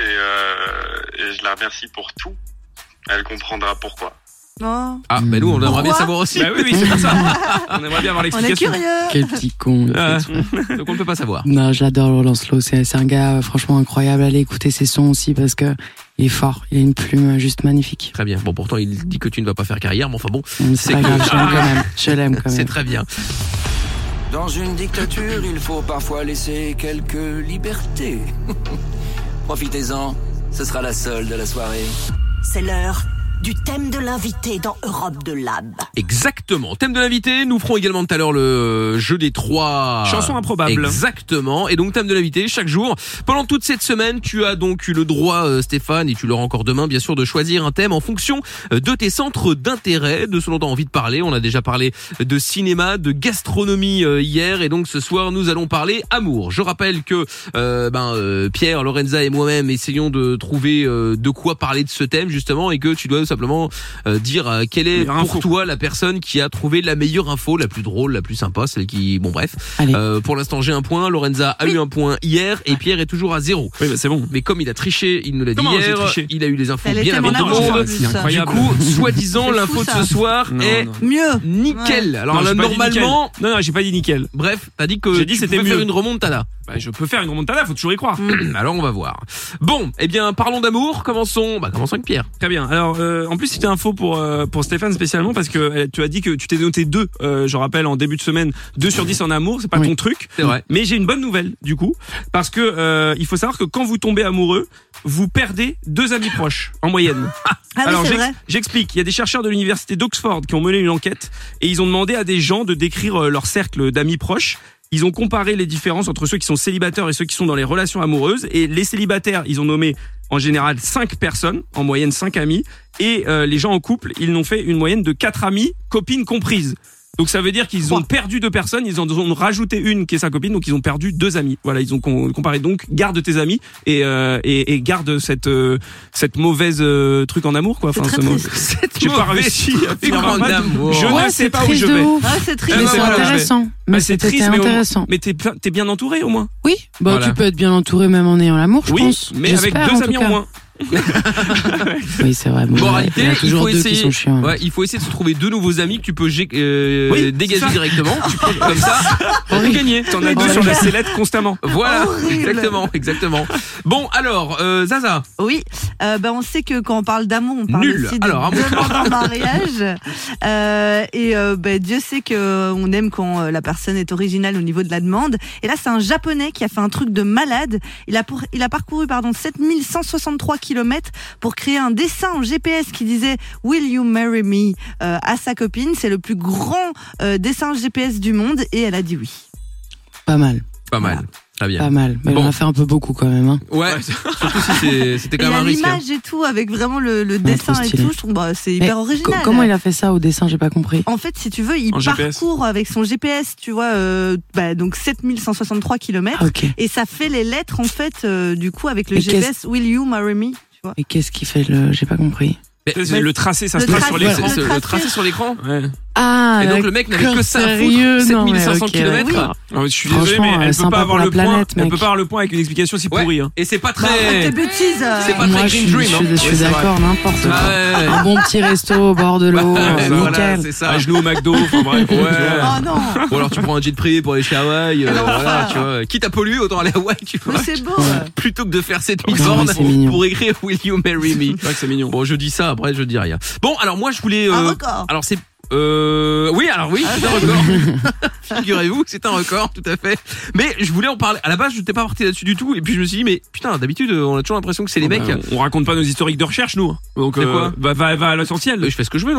et je la remercie pour tout. Elle comprendra pourquoi. Oh. Ah, mais nous, on aimerait bien savoir aussi. Bah oui, c'est pour ça. On aimerait bien avoir l'explication. On est curieux. Quel petit con. Donc on ne peut pas savoir. Non, je l'adore, Lancelot. C'est un gars franchement incroyable. Allez écouter ses sons aussi parce que il est fort. Il a une plume juste magnifique. Très bien. Bon, pourtant, il dit que tu ne vas pas faire carrière, mais enfin bon. C'est pas grave, je l'aime quand même. C'est très bien. Dans une dictature, il faut parfois laisser quelques libertés. Profitez-en, ce sera la solde de la soirée. C'est l'heure du thème de l'invité dans Europe de Lab. Exactement. Thème de l'invité. Nous ferons également tout à l'heure le jeu des 3 chansons improbables. Exactement. Et donc thème de l'invité chaque jour. Pendant toute cette semaine, tu as donc eu le droit, Stéphane, et tu l'auras encore demain, bien sûr, de choisir un thème en fonction de tes centres d'intérêt, de ce dont tu as envie de parler. On a déjà parlé de cinéma, de gastronomie hier, et donc ce soir nous allons parler amour. Je rappelle que Pierre, Lorenza et moi-même essayons de trouver de quoi parler de ce thème justement, et que tu dois simplement dire quelle est pour toi la personne qui a trouvé la meilleure info, la plus drôle, la plus sympa, celle qui... Bon bref, pour l'instant j'ai un point, Lorenza a eu un point hier et Pierre est toujours à 0. Oui, c'est bon. Mais comme il a triché, il nous l'a dit hier, il a eu les infos bien avant tout le monde. C'est incroyable. Du coup, soi-disant, l'info de ce soir est mieux, nickel. Ouais. Alors là, normalement... Non, j'ai pas dit nickel. Bref, t'as dit que tu c'était pouvais faire une remontada. Je peux faire une remontada, faut toujours y croire. Alors on va voir. Bon, eh bien parlons d'amour, commençons avec Pierre. Très bien. Alors en plus c'était info pour Stéphane spécialement parce que tu as dit que tu t'es noté 2, je rappelle en début de semaine, 2 sur 10 en amour, c'est pas ton truc. C'est vrai. Mais j'ai une bonne nouvelle du coup, parce que il faut savoir que quand vous tombez amoureux, vous perdez 2 amis proches en moyenne. Alors j'explique, il y a des chercheurs de l'université d'Oxford qui ont mené une enquête et ils ont demandé à des gens de décrire leur cercle d'amis proches. Ils ont comparé les différences entre ceux qui sont célibataires et ceux qui sont dans les relations amoureuses. Et les célibataires, ils ont nommé en général 5 personnes, en moyenne 5 amis. Et les gens en couple, ils n'ont fait une moyenne de 4 amis, copines comprises. Donc ça veut dire qu'ils ont perdu 2 personnes, ils en ont rajouté une qui est sa copine, donc ils ont perdu 2 amis. Voilà, ils ont comparé. Donc garde tes amis et garde cette mauvaise truc en amour, quoi. Enfin, j'ai pas réussi à finir ma phrase. Je ne sais pas où je vais. C'est triste. C'est intéressant. Mais c'est triste, intéressant. Mais t'es bien entouré au moins. Oui. Tu peux être bien entouré même en ayant l'amour, je pense. Mais avec 2 amis en moins. Oui, c'est vrai. Bon, en réalité, il y a toujours 2 qui sont chiants. Ouais, il faut essayer de se trouver 2 nouveaux amis que tu peux dégager directement. Tu peux comme ça pour gagner. T'en as 2 sur la sellette constamment. Voilà, exactement. Bon, alors, Zaza. Oui, on sait que quand on parle d'amour, on parle aussi de demande en mariage. Dieu sait que on aime quand la personne est originale au niveau de la demande. Et là, c'est un Japonais qui a fait un truc de malade. Il a parcouru 7163 kilomètres pour créer un dessin en GPS qui disait Will you marry me à sa copine. C'est le plus grand dessin GPS du monde et elle a dit oui. Pas mal. Très bien. Pas mal. Mais on a fait un peu beaucoup quand même. Hein. Ouais, surtout si c'était quand même un risque. L'image et tout, avec vraiment le dessin et tout, je trouve c'est hyper original. Comment il a fait ça au dessin, j'ai pas compris. En fait, si tu veux, il parcourt avec son GPS, tu vois, donc 7163 km. Et ça fait les lettres, en fait, du coup, avec le GPS Will you marry me, tu vois. Et qu'est-ce qui fait j'ai pas compris. Le tracé, ça se trace sur l'écran. Le tracé sur l'écran. Ouais. Ah, et donc le mec n'avait que ça à foutre, sérieux, 7500 ok, km. d'accord. Je suis désolé, mais elle peut pas avoir le point. Elle peut pas avoir le point avec une explication si pourrie. Hein. Et c'est pas très. Tes bêtises. C'est pas Moi, très je Green Dream. je suis d'accord, n'importe quoi. Ouais. Un bon petit resto au bord de l'eau, nickel. C'est ça. Un genou au McDo, enfin bref. Ouais. Oh non. Ou alors tu prends un jet privé pour aller chez Hawaï, voilà, tu vois. Quitte à polluer, autant aller à Hawaï, tu vois. Mais c'est beau. Plutôt que de faire 7000 Non, bornes mais c'est mignon. pour écrire Will You Marry Me. C'est vrai que c'est mignon. Bon, je dis ça, après je dis rien. Bon, alors moi je voulais. Un record. Alors c'est. Oui, c'est un record. Figurez-vous que c'est un record, tout à fait. Mais je voulais en parler. À la base, je n'étais pas parti là-dessus du tout. Et puis je me suis dit, mais putain, d'habitude, on a toujours l'impression que c'est les mecs. On raconte pas nos historiques de recherche, nous. Donc, quoi va à l'essentiel. Je fais ce que je veux, non?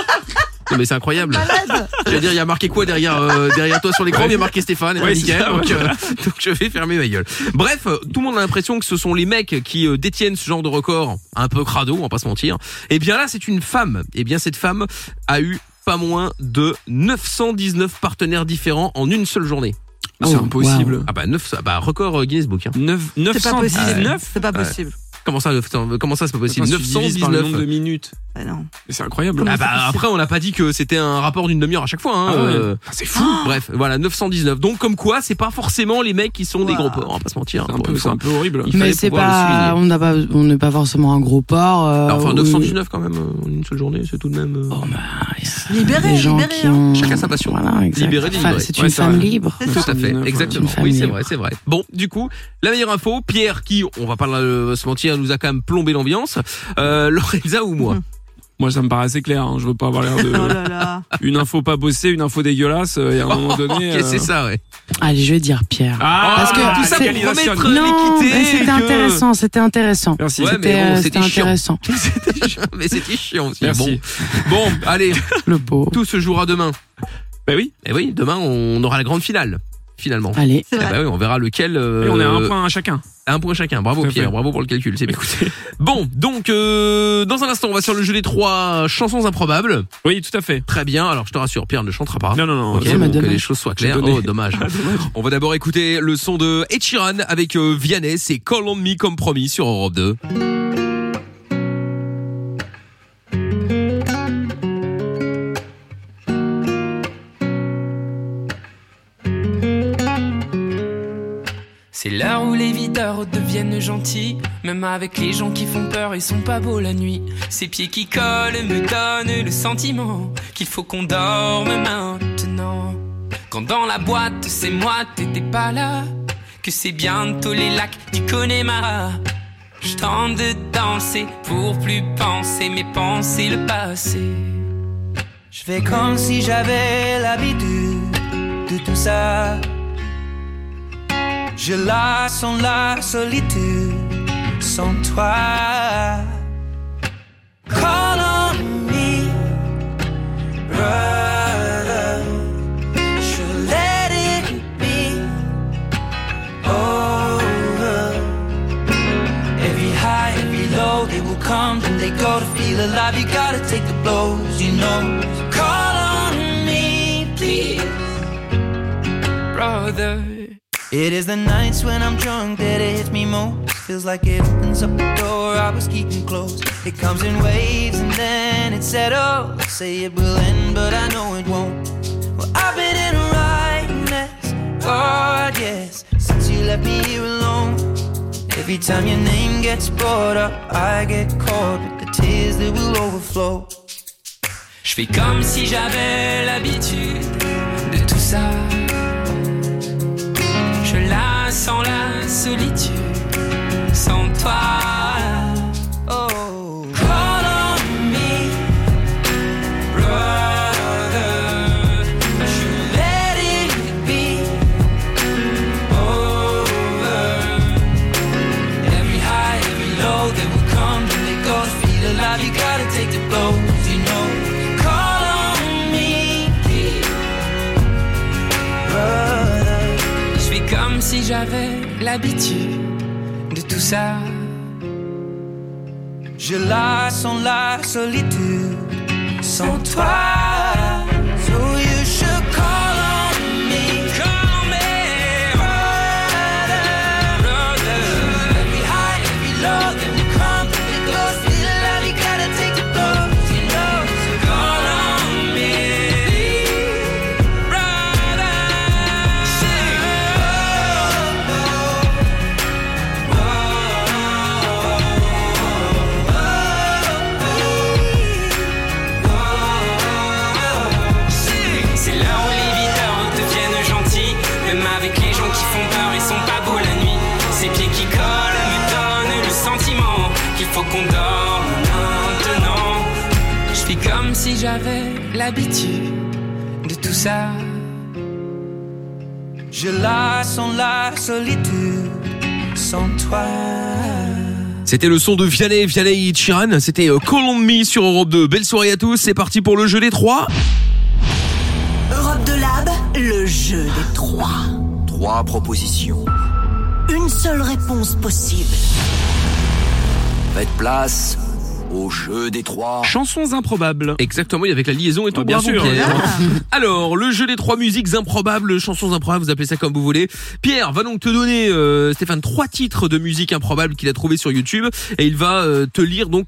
Non mais c'est incroyable. Je veux dire, il y a marqué quoi derrière toi sur l'écran? Il y a marqué Stéphane. Ouais, nickel. ça, Donc je vais fermer ma gueule. Bref, tout le monde a l'impression que ce sont les mecs qui détiennent ce genre de record un peu crado, on va pas se mentir. Et bien là, c'est une femme. Et bien cette femme a eu pas moins de 919 partenaires différents en une seule journée. C'est impossible. Wow. Ah bah record Guinness Book. Hein. 919. C'est pas possible. C'est pas possible. Comment ça c'est pas possible? 919 par le nombre de minutes. Ah non. C'est incroyable. Ah bah après on n'a pas dit que c'était un rapport d'une demi-heure à chaque fois. Hein. Ah ouais. C'est fou. Bref, voilà 919. Donc comme quoi, c'est pas forcément les mecs qui sont des gros porcs, on va pas se mentir. C'est un peu horrible. Mais c'est pas, on n'est pas forcément un gros porc. Enfin 919 quand même en une seule journée, c'est tout de même. Libéré, des gens libéré. qui ont chacun sa passion. Voilà, exact. Libéré, délivré. C'est une femme libre. Tout à fait, exactement. Une femme Oui, libre. c'est vrai. Bon, du coup, la meilleure info, Pierre, qui, on va pas se mentir, nous a quand même plombé l'ambiance. Lorenza ou moi? Moi, ça me paraît assez clair. Hein. Je veux pas avoir l'air de Oh là là. une info pas bossée, une info dégueulasse. Et à un moment donné. Ok, c'est ça, ouais. Allez, je vais dire Pierre. Parce que tout ça pour remettre non, l'équité. mais c'était intéressant. Merci. Ouais, mais bon, c'était intéressant. Mais c'était chiant aussi. Merci. Bon, allez. Le beau. Tout se jouera demain. Bah oui. Et oui, demain, on aura la grande finale. Finalement. Allez. Eh bah oui, on verra lequel. Et on est à un point à chacun. Un point chacun. Bravo Tout à Pierre, fait. bravo pour le calcul, c'est bien. Bon, donc dans un instant, on va sur le jeu des 3 chansons improbables. Oui, tout à fait. Très bien. Alors je te rassure, Pierre ne chantera pas. Non. Ok, mais bon, que dommage. les choses soient claires. Oh, dommage. On va d'abord écouter le son de Ed Sheeran avec Vianney, c'est Call on Me comme promis sur Europe 2. C'est l'heure où les videurs deviennent gentils. Même avec les gens qui font peur, ils sont pas beaux la nuit. Ces pieds qui collent me donnent le sentiment qu'il faut qu'on dorme maintenant. Quand dans la boîte, c'est moi, t'étais pas là. Que c'est bientôt les lacs du Connemara. Je tente de danser pour plus penser, mais penser le passé. Je fais comme si j'avais l'habitude de tout ça. Je la sens la solitude sans toi. Call on me, brother. Should let it be over. Every high, every low, they will come and they go. To feel alive, you gotta take the blows, you know. Call on me, please, Brother. It is the nights when I'm drunk that it hits me most. Feels like it opens up the door I was keeping closed. It comes in waves and then it settles. Say it will end, but I know it won't. Well, I've been in a right mess, God, yes, since you left me here alone. Every time your name gets brought up, I get caught with the tears that will overflow. Je fais comme si j'avais l'habitude de tout ça. Je la sens la solitude sans toi. Oh, call on me, brother. should let it be over. Every high, every low, they will come and they go. To feel alive, you gotta take the blows, you know. Call on me, brother. Je fais comme si j'avais l'habitude de tout ça. Je la sens la solitude sans toi. So you should call on me. Call on me, brother. Every high, every low, then we come, then we go. Feel alive, you gotta take the blows, you know. So Call on me, qui font peur et sont pas beaux la nuit. Ces pieds qui collent me donnent le sentiment qu'il faut qu'on dorme maintenant. Je fais comme si j'avais l'habitude de tout ça. Je la sens la solitude sans toi. C'était le son de Vianney et Chiran. C'était Call on Me sur Europe 2. Belle soirée à tous. C'est parti pour le jeu des 3. Europe 2 Lab, le jeu des 3. 3 propositions. Une seule réponse possible. Faites place au jeu des 3. Chansons improbables. Exactement, et avec la liaison et tout. Bien sûr. Pierre. Alors, le jeu des 3 musiques improbables, chansons improbables, vous appelez ça comme vous voulez. Pierre va donc te donner, Stéphane, 3 titres de musique improbable qu'il a trouvé sur YouTube, et il va te lire donc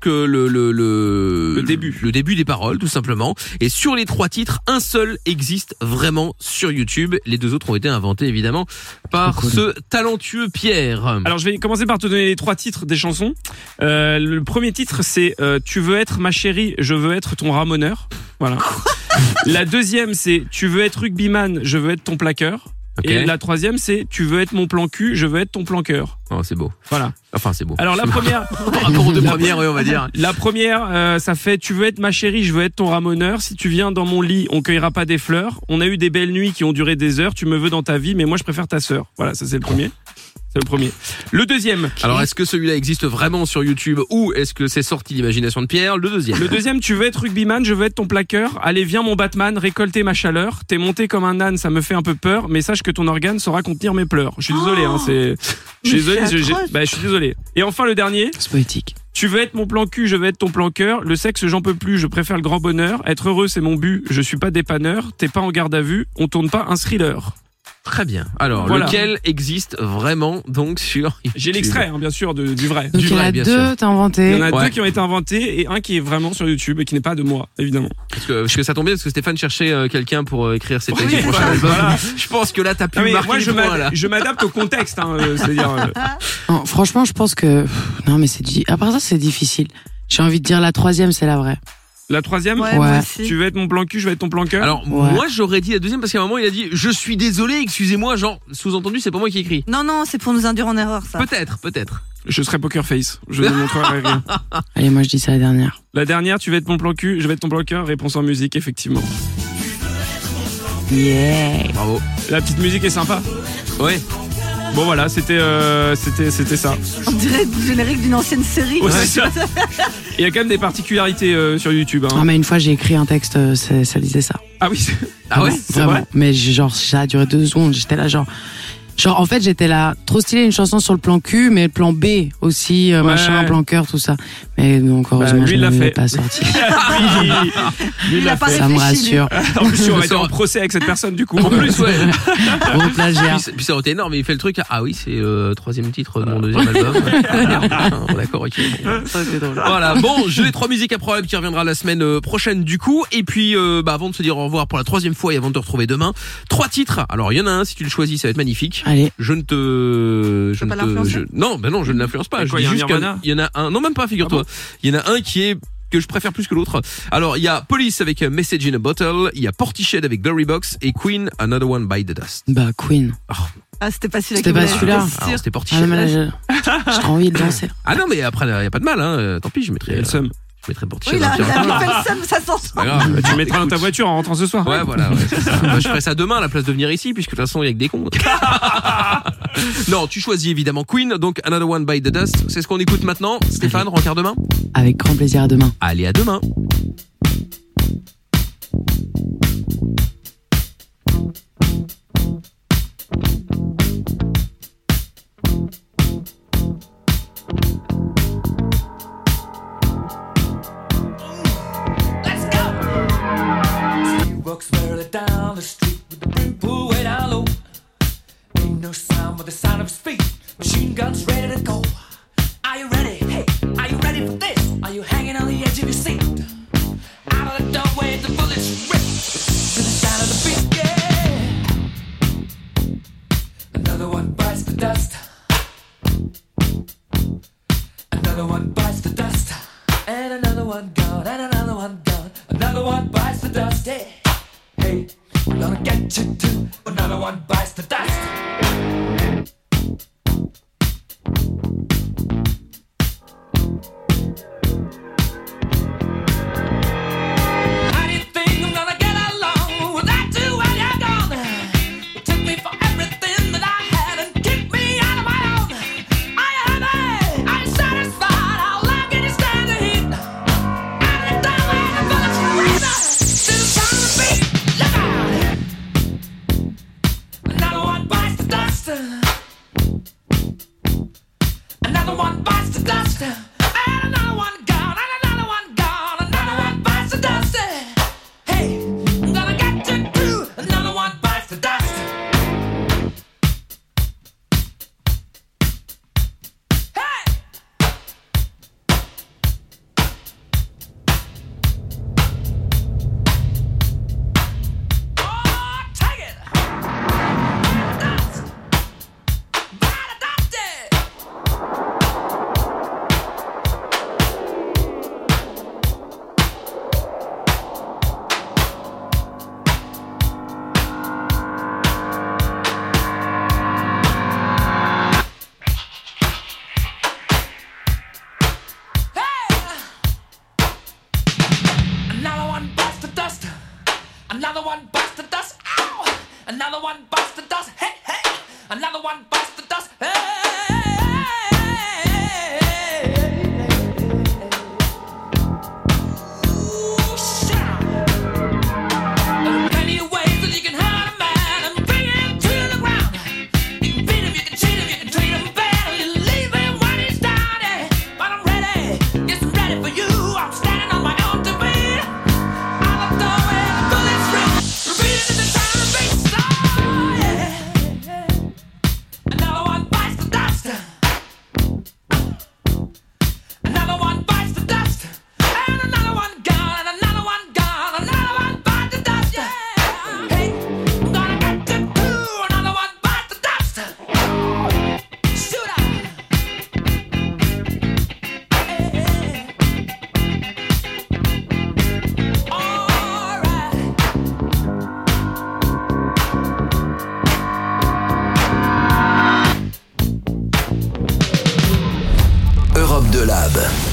le début des paroles, tout simplement. Et sur les 3 titres, un seul existe vraiment sur YouTube. Les 2 autres ont été inventés évidemment par ce talentueux Pierre. Alors, je vais commencer par te donner les 3 titres des chansons. Le premier titre, c'est tu veux être ma chérie, je veux être ton ramoneur. Voilà. La deuxième, c'est tu veux être rugbyman, je veux être ton plaqueur. Okay. Et la troisième, c'est tu veux être mon plan cul, je veux être ton planqueur. Oh, c'est beau. Voilà. Enfin, c'est beau. Alors la première, par rapport aux 2 premières, oui, on va dire. La première, ça fait tu veux être ma chérie, je veux être ton ramoneur. Si tu viens dans mon lit, on cueillera pas des fleurs. On a eu des belles nuits qui ont duré des heures. Tu me veux dans ta vie, mais moi je préfère ta sœur. Voilà, ça c'est le premier. C'est le premier. Le deuxième. Alors, est-ce que celui-là existe vraiment sur YouTube ou est-ce que c'est sorti l'imagination de Pierre? Le deuxième. Le deuxième, tu veux être rugbyman, je veux être ton plaqueur. Allez, viens mon Batman, récolter ma chaleur. T'es monté comme un âne, ça me fait un peu peur, mais sache que ton organe saura contenir mes pleurs. Je suis désolé, je suis désolé, je suis désolé. Et enfin, le dernier. C'est poétique. Tu veux être mon plan cul, je veux être ton plan cœur. Le sexe, j'en peux plus, je préfère le grand bonheur. Être heureux, c'est mon but, je suis pas dépanneur. T'es pas en garde à vue, on tourne pas un thriller. Très bien. Alors, voilà. Lequel existe vraiment donc sur YouTube? J'ai l'extrait, bien sûr, du vrai. Donc du vrai, bien sûr. Il y en a 2 t'as inventé. Il y en a 2 qui ont été inventés et un qui est vraiment sur YouTube et qui n'est pas de moi, évidemment. Parce que ça tombait parce que Stéphane cherchait quelqu'un pour écrire ses textes du prochain album. Voilà. Je pense que là t'as pu marquer moi, les points là. Je m'adapte au contexte. C'est-à-dire. Non, franchement, je pense que non, mais après ça c'est difficile. J'ai envie de dire la troisième, c'est la vraie. La troisième, ouais. Tu veux être mon plan cul, je vais être ton plan cœur. Alors moi j'aurais dit la deuxième parce qu'à un moment il a dit je suis désolé, excusez-moi, genre sous-entendu c'est pas moi qui écris. Non, c'est pour nous induire en erreur ça. Peut-être. Je serai poker face, je ne montrerai rien. Allez, moi je dis ça la dernière. La dernière, tu veux être mon plan cul, je vais être ton plan cœur, réponse en musique effectivement. Yeah. Bravo. La petite musique est sympa. Ouais. Bon voilà, c'était ça. On dirait le générique d'une ancienne série. Ouais, c'est ça. Il y a quand même des particularités sur YouTube. Ah mais une fois j'ai écrit un texte, ça disait ça. Ah oui. Ah ouais. Vraiment. Mais genre ça a duré 2 secondes. J'étais là genre en fait j'étais là trop stylé, une chanson sur le plan cul, mais le plan B aussi, machin, plan cœur, tout ça. Mais donc heureusement je ne l'ai pas sorti. lui l'a fait. Ça me rassure. En plus on va être en procès avec cette personne du coup. En plus ouais. Gros plagiat. Puis ça aurait été énorme, il fait le truc. Ah oui, c'est le 3e titre de mon 2e album. D'accord, ok. Ça c'est drôle. Voilà, bon, jeu des 3 musiques improbables qui reviendra la semaine prochaine du coup. Et puis avant de se dire au revoir pour la 3e fois et avant de te retrouver demain, 3 titres. Alors il y en a un, si tu le choisis, ça va être magnifique. Allez. Je ne l'influence pas. Je dis juste qu'il y en a un. Non, même pas, figure-toi. Il y en a un que je préfère plus que l'autre. Alors, il y a Police avec Message in a Bottle, il y a Portiched avec Glory Box et Queen, Another One by the Dust. Bah, Queen. Oh. Ah, c'était pas celui-là. C'était pas celui-là. C'était Portiched. J'ai envie de danser. Ah non, mais après, il y a pas de mal, hein. Tant pis, je mettrai. Je mettrai Portiched. Oui, il a fait le seum, ça sent. Tu le mettras dans ta voiture en rentrant ce soir. Ouais, voilà, c'est ça. Bah, je ferai ça demain à la place de venir ici, puisque de toute façon, il y a que des cons. Non, tu choisis évidemment Queen, donc Another One by the Dust. C'est ce qu'on écoute maintenant. Stéphane, rencard demain. Avec grand plaisir, à demain. Allez, à demain. Walks barely down the street with the brim pulled way down low. Ain't no sound but the sound of his feet. Machine guns ready to go. Are you ready? Hey, are you ready for this? Are you hanging on the edge of your seat? Out of the doorway, the bullets rip to the sound of the beat. Yeah. Another one bites the dust. Another one bites the dust. And another one gone. And another one gone. Another one bites the dust. Yeah. Hey, we're gonna get you too. Another one bites the dust. Another one bites the dust. Ow! Another one bites the dust. Hey, hey! Another one bites the dust. Hey! Ooh, shout! There are plenty of ways that you can hurt a man and bring him to the ground. You can beat him, you can cheat him, you can treat him bad, or you leave him when he's down. Yeah. But I'm ready, yes, I'm ready for you. I'm standing on my own two feet. Out the door where the bullets ring, repeating in the sound of bass. Oh, yeah. Another one bites the dust. Another one bites the dust. And another one gone, and another one gone. Another one bites the dust. Yeah. Hey, I'm gonna get to do. Another one bites the dust. Shoot up. Europe de Lab.